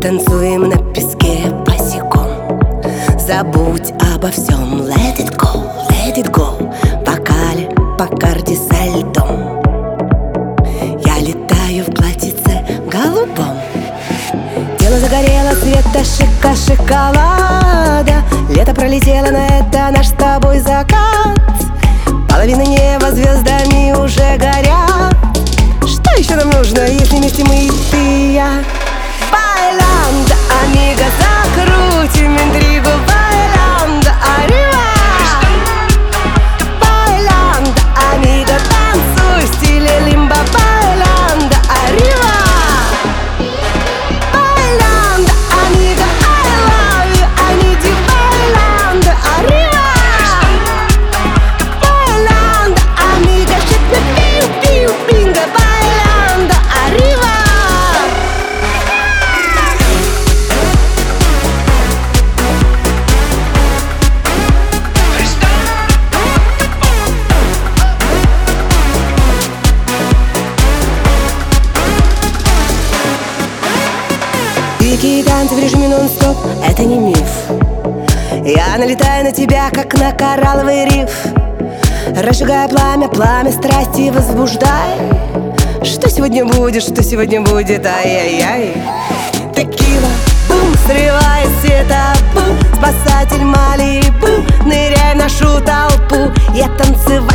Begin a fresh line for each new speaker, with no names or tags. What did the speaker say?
Танцуем на песке босиком. Забудь обо всем. Let it go, let it go. В вокале Бакарди со льдом. Я летаю в платьице голубом. Тело загорело цвета шика шоколада. Лето пролетело, но это наш с тобой закат. Половина неба звездами уже горят. Что еще нам нужно, если вместе мы и ты и я? Байландо, амиго, закрутим интригу. Байландо, арива. Байландо, амиго, танцуй в стиле лимбо. Байландо, арива. Байландо, амиго, I love you, I need you. Байландо, арива. Байландо, амиго, shit me пиу пиу бинго. Байландо, арива. Дикие танцы в режиме нон-стоп — это не миф. Я налетаю на тебя, как на коралловый риф. Разжигая пламя, пламя страсти возбуждай. Что сегодня будет, что сегодня будет, ай-яй-яй. Текила, бум, срывает света, бум. Спасатель Малибу, ныряй в нашу толпу. Я танцевать